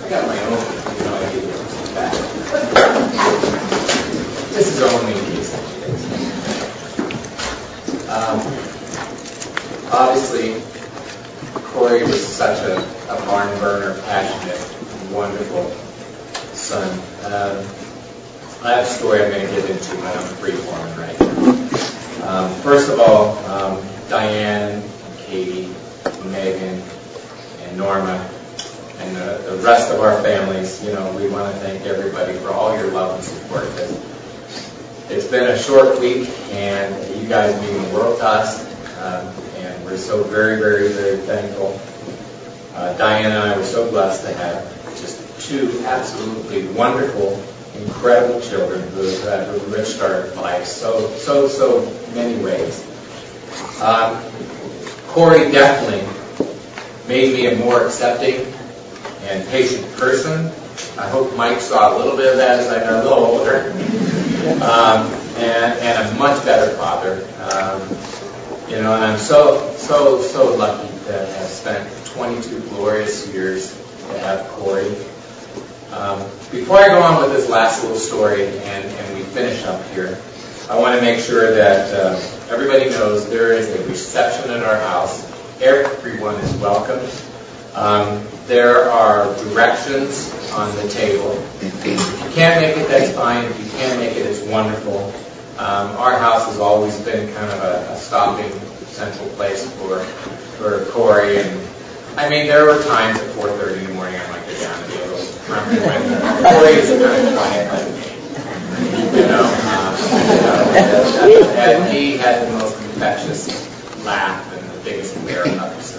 I got my own, I give it back. This is only in case. Obviously, Corey was such a barn burner, passionate, wonderful son. I have a story I'm going to get into, but I'm free for him right now. First of all, Diane, Katie, Megan, and Norma, and the rest of our families, we want to thank everybody for all your love and support. It's been a short week, and you guys mean the world to us, and we're so very, very, very thankful. Diane and I were so blessed to have just two absolutely wonderful, incredible children who have enriched our lives so many ways. Corey definitely made me a more accepting and patient person. I hope Mike saw a little bit of that as I got a little older. And a much better father. And I'm so lucky to have spent 22 glorious years to have Corey. Before I go on with this last little story and we finish up here, I want to make sure that everybody knows there is a reception in our house. Everyone is welcome. There are directions on the table. If you can't make it, that's fine. If you can make it, it's wonderful. Our house has always been kind of a stopping central place for Corey. And I mean, there were times at 4:30 in the morning I might go down and be a little grumpy when Corey is kind of quiet like me. And he had the most infectious laugh and the biggest bear hugs.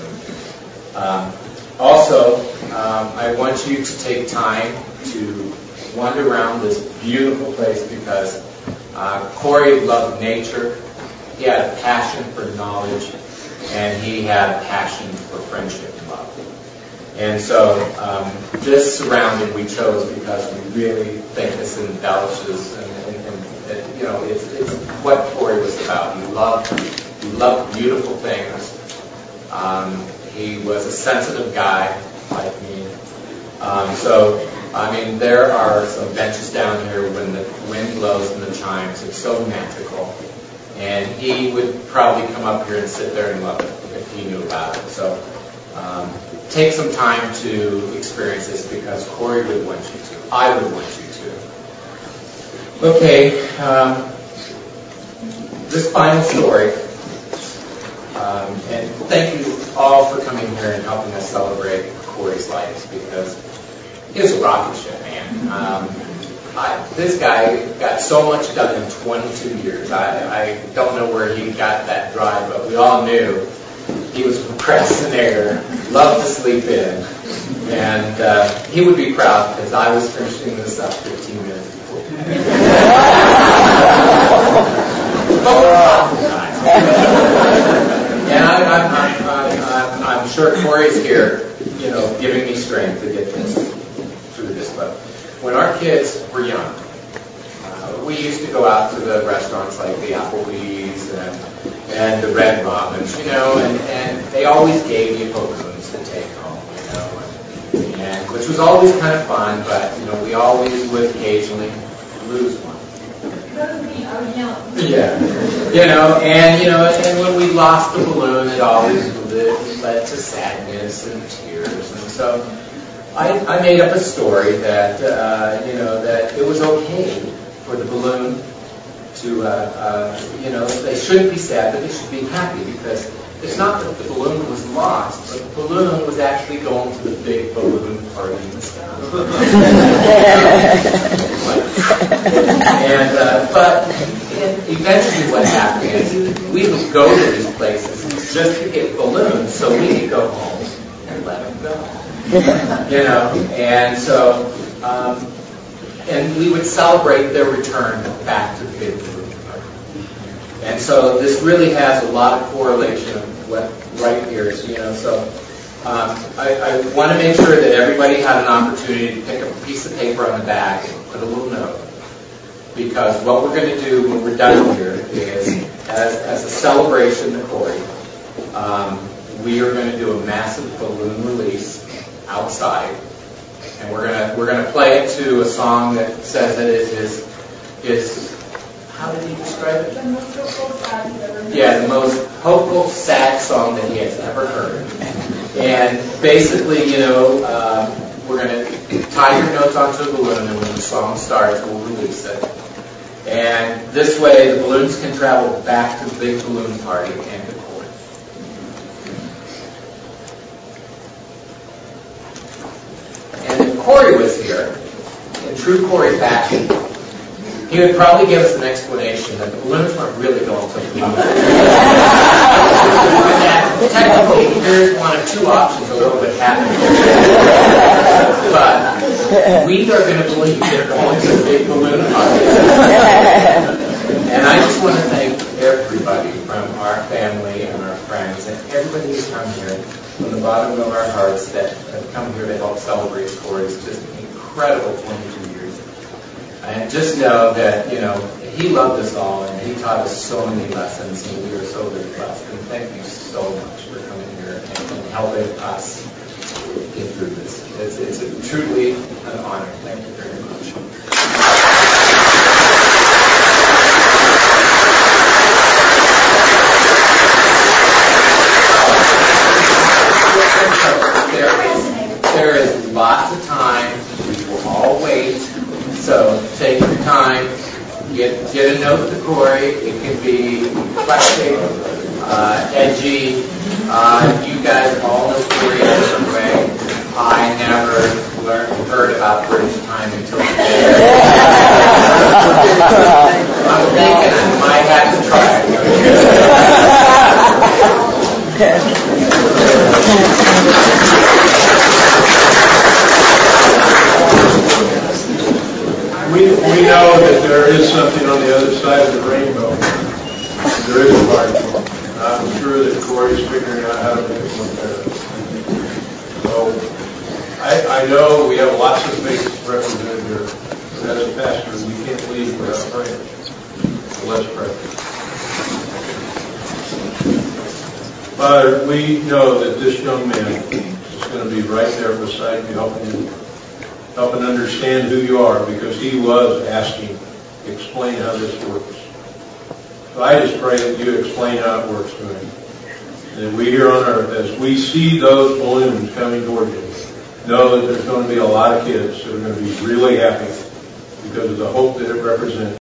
Also, I want you to take time to wander around this beautiful place because Corey loved nature. He had a passion for knowledge, and he had a passion for friendship and love. And so this surrounding we chose because we really think this embellishes and it's what Corey was about. He loved beautiful things. He was a sensitive guy like me. There are some benches down here when the wind blows and the chimes. It's so magical. And he would probably come up here and sit there and love it if he knew about it. So take some time to experience this because Corey would want you to. I would want you to. Okay, this final story. And thank you all for coming here and helping us celebrate Corey's life because he was a rocket ship, man. This guy got so much done in 22 years. I don't know where he got that drive, but we all knew he was a procrastinator, loved to sleep in, and he would be proud because I was finishing this up 15 minutes before. And I'm sure Corey's here, giving me strength to get through this. But when our kids were young, we used to go out to the restaurants like the Applebee's and the Red Robin's, and they always gave you balloons to take home, and which was always kind of fun, but we always would occasionally lose one. Yeah, and when we lost the balloon, it always led to sadness and tears, and so I made up a story that that it was okay for the balloon to they shouldn't be sad, but they should be happy because it's not that the balloon was lost, but the balloon was actually going to the big balloon party in the sky. But eventually what happened is we would go to these places just to get balloons so we could go home and let them go. And so and we would celebrate their return back to the big balloon party. And so this really has a lot of correlation of what right here is, so I want to make sure that everybody had an opportunity to pick up a piece of paper on the back and put a little note. Because what we're going to do when we're done here is, as a celebration to Corey, we are going to do a massive balloon release outside. And we're gonna play it to a song that says that it is his how did he describe it? The most hopeful, sad he's ever heard. Yeah, the most hopeful, sad song that he has ever heard. And basically, we're going to tie your notes onto a balloon, and when the song starts, we'll release it. And this way, the balloons can travel back to the big balloon party and to Corey. And if Corey was here, in true Corey fashion, he would probably give us an explanation that the balloons weren't really going to the moon. And technically, here's one of two options of what would happen. But we are going to believe they're going to the big balloon party. And I just want to thank everybody from our family and our friends and everybody who's come here from the bottom of our hearts that have come here to help celebrate Corey's just incredible 22 years. And just know that, he loved us all, and he taught us so many lessons, and we are so very blessed. And thank you so much for coming here and helping us get through this. It's truly an honor. Thank you very much. There is lots of time. We will all wait. So take your time, get a note to Corey. It can be reflective, edgy. You guys all know Corey in a different way. I never heard about British time until today. I'm thinking I might have to try We know that there is something on the other side of the rainbow. There is a party. I'm sure that Corey's figuring out how to make it look better. So I know we have lots of faith represented here. But as a pastor, we can't leave without praying. So let's pray. Father, we know that this young man is going to be right there beside you, helping understand who you are, because he was asking, explain how this works. So I just pray that you explain how it works to him. And that we here on earth, as we see those balloons coming toward you, know that there's going to be a lot of kids that are going to be really happy because of the hope that it represents.